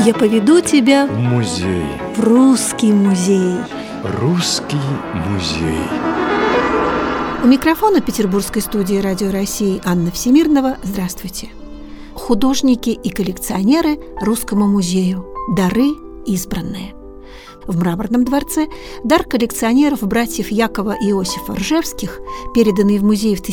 Я поведу тебя в музей. В русский музей. Русский музей. У микрофона петербургской студии Радио России Анна Всемирнова. Здравствуйте. Художники и коллекционеры Русскому музею. Дары избранные. В Мраморном дворце дар коллекционеров братьев Якова и Иосифа Ржевских, переданный в музей в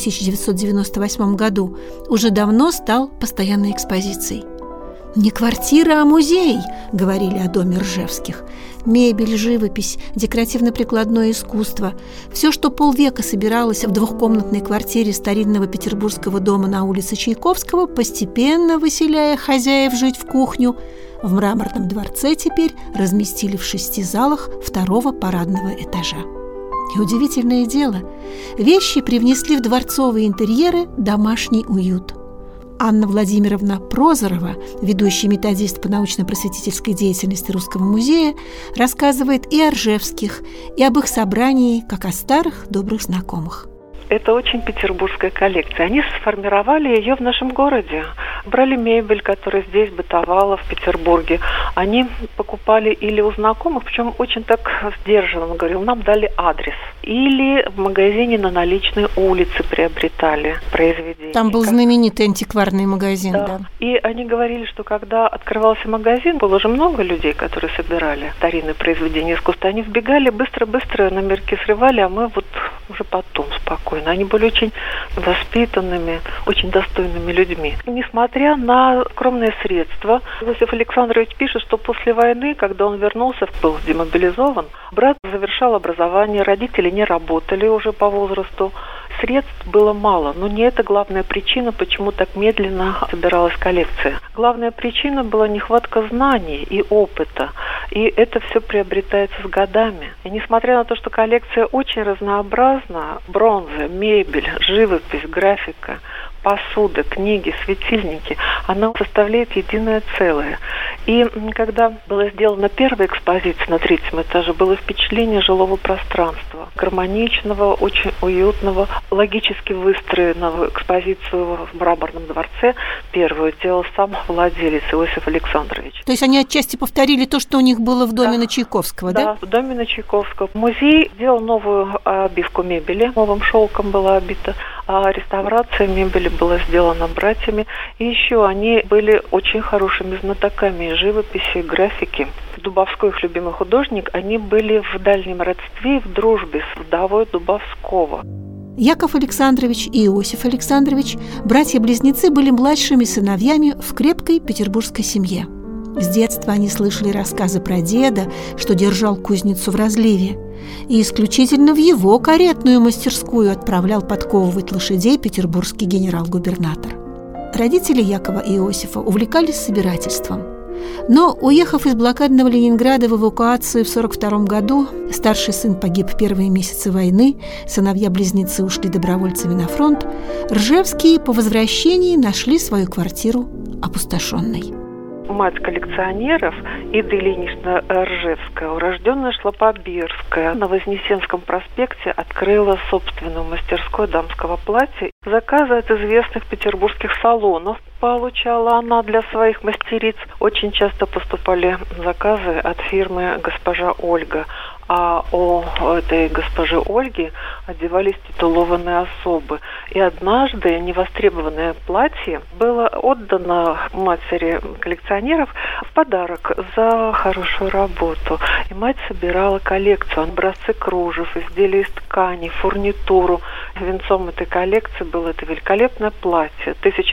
1998 году, уже давно стал постоянной экспозицией. «Не квартира, а музей», — говорили о доме Ржевских. Мебель, живопись, декоративно-прикладное искусство — все, что полвека собиралось в двухкомнатной квартире старинного петербургского дома на улице Чайковского, постепенно выселяя хозяев жить в кухню, в Мраморном дворце теперь разместили в 6 залах 2-го парадного этажа. И удивительное дело, вещи привнесли в дворцовые интерьеры домашний уют. Анна Владимировна Прозорова, ведущий методист по научно-просветительской деятельности Русского музея, рассказывает и о Ржевских, и об их собрании, как о старых добрых знакомых. Это очень петербургская коллекция. Они сформировали ее в нашем городе. Брали мебель, которая здесь бытовала в Петербурге. Они покупали или у знакомых, причем очень так сдержанно, он говорил, нам дали адрес. Или в магазине на Наличной улице приобретали произведения. Там был знаменитый антикварный магазин, да. И они говорили, что когда открывался магазин, было уже много людей, которые собирали старинные произведения искусства. Они вбегали, быстро-быстро номерки срывали, а мы вот уже потом спокойно. Они были очень воспитанными, очень достойными людьми. Несмотря на скромные средства, Иосиф Александрович пишет, что после войны, когда он вернулся, был демобилизован, брат завершал образование, родители не работали уже по возрасту, средств было мало, но не это главная причина, почему так медленно собиралась коллекция. Главная причина была нехватка знаний и опыта, и это все приобретается с годами. И несмотря на то, что коллекция очень разнообразна, бронза, мебель, живопись, графика, посуда, книги, светильники, она составляет единое целое. И когда была сделана первая экспозиция на 3-м этаже, было впечатление жилого пространства, гармоничного, очень уютного, логически выстроенного. Экспозицию в Мраморном дворце первую делал сам владелец Иосиф Александрович. То есть они отчасти повторили то, что у них было в доме на Чайковского, да? Да, в доме на Чайковского. Музей сделал новую обивку мебели, новым шелком была обита, а реставрация мебели была сделана братьями. И еще они были очень хорошими знатоками живописи, графики. Дубовской, их любимый художник, они были в дальнем родстве, в дружбе с вдовой Дубовского. Яков Александрович и Иосиф Александрович, братья-близнецы, были младшими сыновьями в крепкой петербургской семье. С детства они слышали рассказы про деда, что держал кузницу в разливе, и исключительно в его каретную мастерскую отправлял подковывать лошадей петербургский генерал-губернатор. Родители Якова и Иосифа увлекались собирательством. Но, уехав из блокадного Ленинграда в эвакуацию в 1942 году, старший сын погиб в первые месяцы войны, сыновья-близнецы ушли добровольцами на фронт, Ржевские по возвращении нашли свою квартиру опустошенной. Мать коллекционеров Ида Ильинична Ржевская, урожденная Шлапобирская, на Вознесенском проспекте открыла собственную мастерскую дамского платья. Заказы от известных петербургских салонов получала она для своих мастериц. Очень часто поступали заказы от фирмы «Госпожа Ольга». А у этой госпожи Ольги одевались титулованные особы. И однажды невостребованное платье было отдано матери коллекционеров в подарок за хорошую работу. И мать собирала коллекцию, образцы кружев, изделия из ткани, фурнитуру. Венцом этой коллекции было это великолепное платье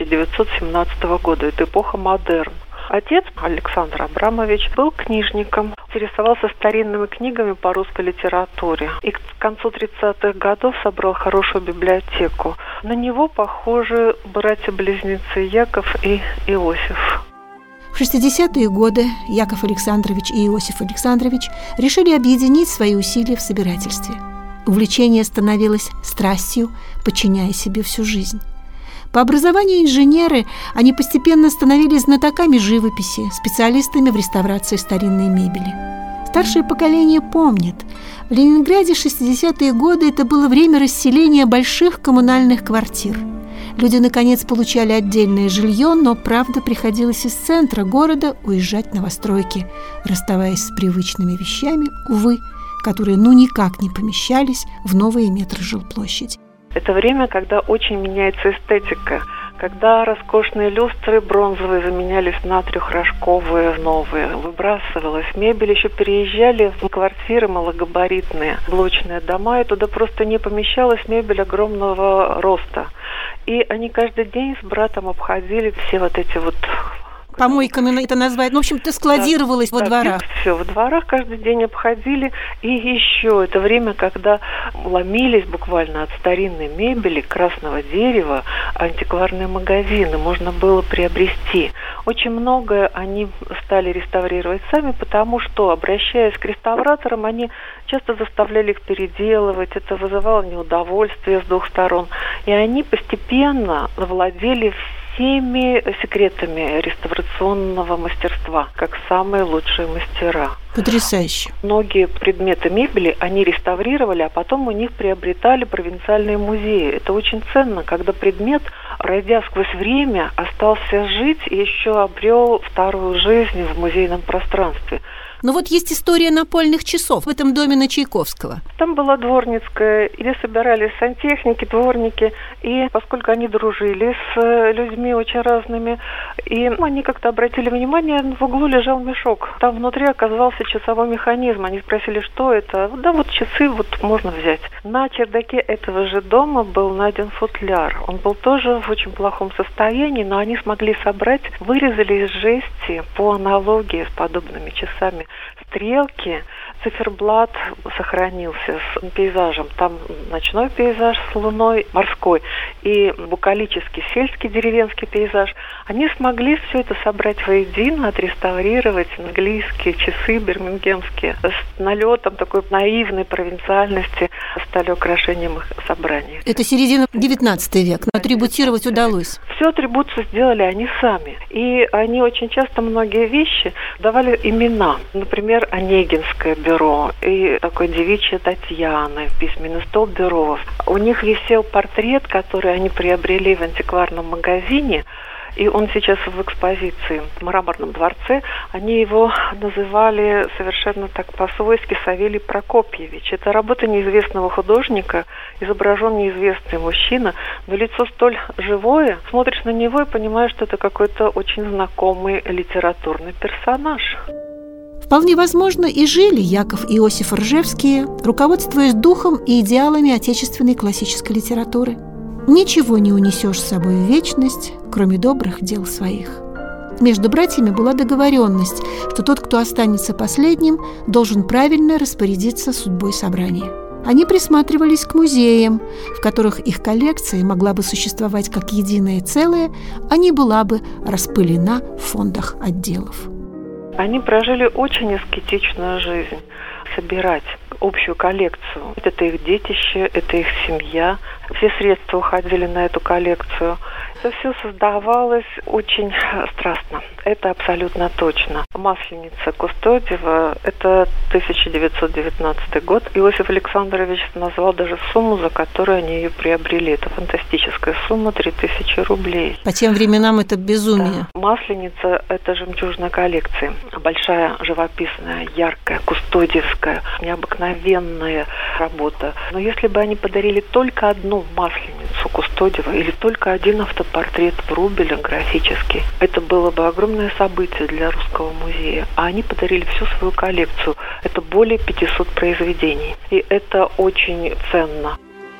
1917 года, это эпоха модерн. Отец, Александр Абрамович, был книжником, интересовался старинными книгами по русской литературе. И к концу 30-х годов собрал хорошую библиотеку. На него похожи братья-близнецы Яков и Иосиф. В 60-е годы Яков Александрович и Иосиф Александрович решили объединить свои усилия в собирательстве. Увлечение становилось страстью, подчиняя себе всю жизнь. По образованию инженеры, они постепенно становились знатоками живописи, специалистами в реставрации старинной мебели. С Старшее поколение помнит. В Ленинграде 60-е годы это было время расселения больших коммунальных квартир. Люди, наконец, получали отдельное жилье, но, правда, приходилось из центра города уезжать в новостройки, расставаясь с привычными вещами, увы, которые никак не помещались в новые метры жилплощади. Это время, когда очень меняется эстетика, когда роскошные люстры бронзовые заменялись на трехрожковые новые, выбрасывалась мебель, еще переезжали в квартиры малогабаритные, блочные дома, и туда просто не помещалась мебель огромного роста. И они каждый день с братом обходили все вот эти вот... Помойками это назвать. В общем-то, складировалось во дворах. Все, во дворах каждый день обходили. И еще это время, когда ломились буквально от старинной мебели, красного дерева, антикварные магазины можно было приобрести. Очень многое они стали реставрировать сами, потому что, обращаясь к реставраторам, они часто заставляли их переделывать. Это вызывало неудовольствие с двух сторон. И они постепенно владели всеми секретами реставрационного мастерства, как самые лучшие мастера. Потрясающе. Многие предметы мебели они реставрировали, а потом у них приобретали провинциальные музеи. Это очень ценно, когда предмет, пройдя сквозь время, остался жить и еще обрел вторую жизнь в музейном пространстве. Но вот есть история напольных часов в этом доме на Чайковского. Там была дворницкая, где собирались сантехники, дворники, и поскольку они дружили с людьми очень разными, и они как-то обратили внимание, в углу лежал мешок. Там внутри оказался часовой механизм. Они спросили, что это. Да, вот часы вот можно взять. На чердаке этого же дома был найден футляр. Он был тоже в очень плохом состоянии, но они смогли собрать, вырезали из жести по аналогии с подобными часами стрелки. Циферблат сохранился с пейзажем. Там ночной пейзаж с луной, морской, и букалический, сельский, деревенский пейзаж. Они смогли все это собрать воедино, отреставрировать английские часы бирмингемские. С налетом такой наивной провинциальности стали украшением их собраний. Это середина 19 века. Атрибутировать удалось. Всю атрибуцию сделали они сами. И они очень часто многие вещи давали имена. Например, Онегинское бюро и такое девичье Татьяны, письменный стол Бюровов. У них висел портрет, который они приобрели в антикварном магазине, и он сейчас в экспозиции в Мраморном дворце. Они его называли совершенно так по-свойски Савелий Прокопьевич. Это работа неизвестного художника, изображен неизвестный мужчина, но лицо столь живое, смотришь на него и понимаешь, что это какой-то очень знакомый литературный персонаж. Вполне возможно, и жили Яков и Иосиф Ржевские, руководствуясь духом и идеалами отечественной классической литературы. Ничего не унесешь с собой в вечность, кроме добрых дел своих. Между братьями была договоренность, что тот, кто останется последним, должен правильно распорядиться судьбой собрания. Они присматривались к музеям, в которых их коллекция могла бы существовать как единое целое, а не была бы распылена в фондах отделов. Они прожили очень аскетичную жизнь. Собирать общую коллекцию. Это их детище, это их семья. Все средства уходили на эту коллекцию. Это все создавалось очень страстно. Это абсолютно точно. Масленица Кустодиева – это 1919 год. Иосиф Александрович назвал даже сумму, за которую они ее приобрели. Это фантастическая сумма – 3000 рублей. По тем временам это безумие. Да. Масленица – это жемчужная коллекция. Большая, живописная, яркая, кустодиевская, необыкновенная работа. Но если бы они подарили только одну масленицу Кустодиева или только один автопортрет Врубеля графический, это было бы огромное событие для Русского музея. А они подарили всю свою коллекцию. Это более 500 произведений. И это очень ценно.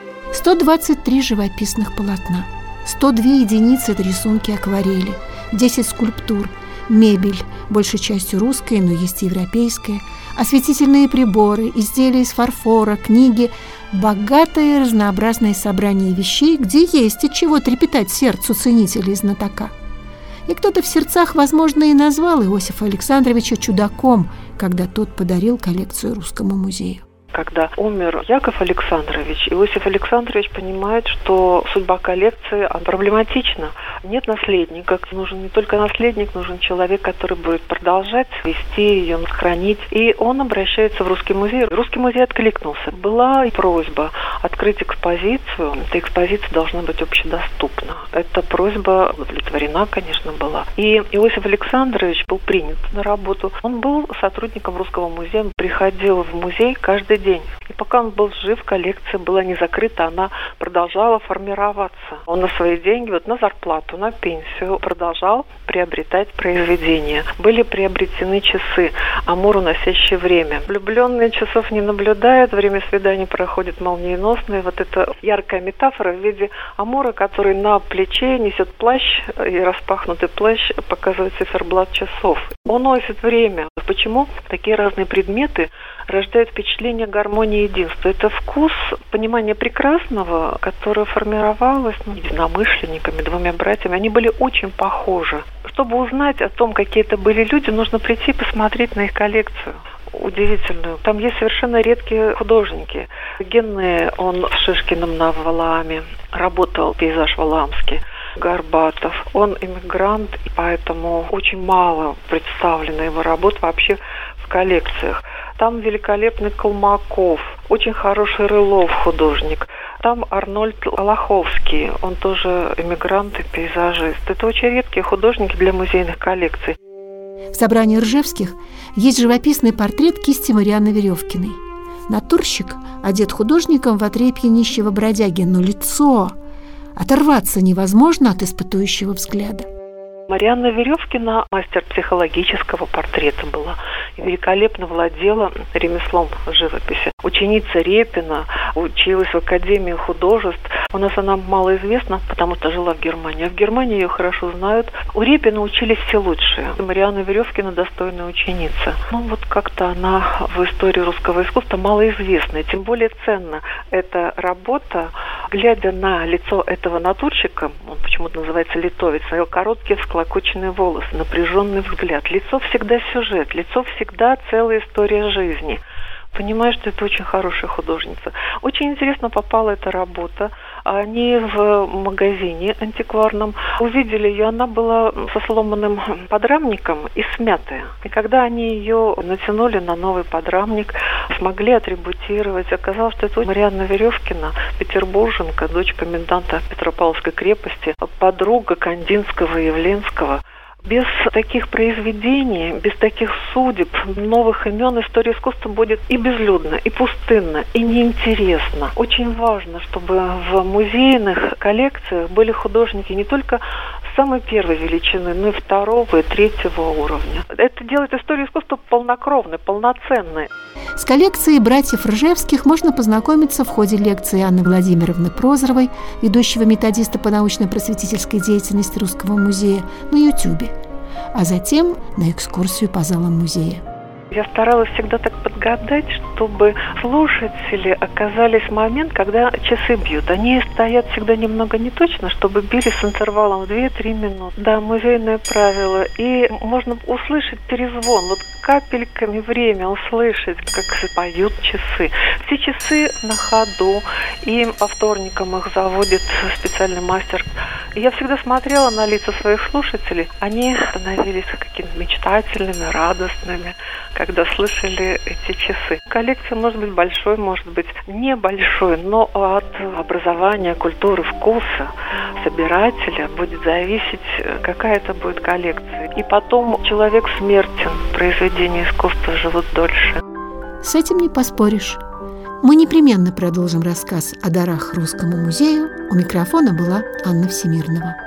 123 живописных полотна, 102 единицы – это рисунки акварели, 10 скульптур, мебель, большей частью русская, но есть и европейская, осветительные приборы, изделия из фарфора, книги, богатое разнообразное собрание вещей, где есть от чего трепетать сердцу ценителя и знатока. И кто-то в сердцах, возможно, и назвал Иосифа Александровича чудаком, когда тот подарил коллекцию Русскому музею. Когда умер Яков Александрович, Иосиф Александрович понимает, что судьба коллекции проблематична. Нет наследника. Нужен не только наследник, нужен человек, который будет продолжать вести ее, хранить. И он обращается в Русский музей. Русский музей откликнулся. Была просьба открыть экспозицию. Эта экспозиция должна быть общедоступна. Эта просьба удовлетворена, конечно, была. И Иосиф Александрович был принят на работу. Он был сотрудником Русского музея, приходил в музей каждый день. И пока он был жив, коллекция была не закрыта, она продолжала формироваться. Он на свои деньги, на зарплату, на пенсию продолжал приобретать произведения. Были приобретены часы «Амур, уносящий время». Влюбленные часов не наблюдают, время свиданий проходит молниеносно. И эта яркая метафора в виде Амура, который на плече несет плащ, и распахнутый плащ показывает циферблат часов. Он носит время. Почему такие разные предметы рождают впечатление гармонии и единства? Это вкус, понимание прекрасного, которое формировалось единомышленниками, двумя братьями. Они были очень похожи. Чтобы узнать о том, какие это были люди, нужно прийти и посмотреть на их коллекцию. Удивительную. Там есть совершенно редкие художники. Генне, он с Шишкиным на Валааме работал, пейзаж валаамский. Горбатов. Он иммигрант, и поэтому очень мало представлено его работ вообще в коллекциях. Там великолепный Колмаков, очень хороший Рылов художник. Там Арнольд Лоховский, он тоже иммигрант и пейзажист. Это очень редкие художники для музейных коллекций. В собрании Ржевских есть живописный портрет кисти Марианны Веревкиной. Натурщик одет художником в отрепье нищего бродяги, но лицо... Оторваться невозможно от испытующего взгляда. Марианна Веревкина мастер психологического портрета была и великолепно владела ремеслом живописи. Ученица Репина, училась в Академии художеств. У нас она малоизвестна, потому что жила в Германии. А в Германии ее хорошо знают. У Репина учились все лучшие. Марианна Веревкина достойная ученица. Как-то она в истории русского искусства малоизвестная. Тем более ценна эта работа. Глядя на лицо этого натурщика, он почему-то называется литовец, его короткие всклокоченные волосы, напряженный взгляд. Лицо всегда сюжет, лицо всегда целая история жизни. Понимаешь, что это очень хорошая художница. Очень интересно попала эта работа. Они в магазине антикварном увидели ее, она была со сломанным подрамником и смятая. И когда они ее натянули на новый подрамник, смогли атрибутировать, оказалось, что это Марианна Веревкина, петербурженка, дочь коменданта Петропавловской крепости, подруга Кандинского и Явленского. Без таких произведений, без таких судеб, новых имен история искусства будет и безлюдна, и пустынна, и неинтересна. Очень важно, чтобы в музейных коллекциях были художники не только самой первой величины, но и второго и третьего уровня. Это делает историю искусства полнокровной, полноценной. С коллекцией братьев Ржевских можно познакомиться в ходе лекции Анны Владимировны Прозоровой, ведущего методиста по научно-просветительской деятельности Русского музея, на Ютубе, а затем на экскурсию по залам музея. Я старалась всегда так подгадать, чтобы слушатели оказались в момент, когда часы бьют. Они стоят всегда немного неточно, чтобы били с интервалом в 2-3 минуты. Да, музейное правило. И можно услышать перезвон, капельками время услышать, как поют часы. Все часы на ходу, и по вторникам их заводит специальный мастер. И я всегда смотрела на лица своих слушателей. Они становились какими-то мечтательными, радостными, когда слышали эти часы. Коллекция может быть большой, может быть небольшой, но от образования, культуры, вкуса собирателя будет зависеть, какая это будет коллекция. И потом человек смертен, произведения искусства живут дольше. С этим не поспоришь. Мы непременно продолжим рассказ о дарах Русскому музею. У микрофона была Анна Всемирнова.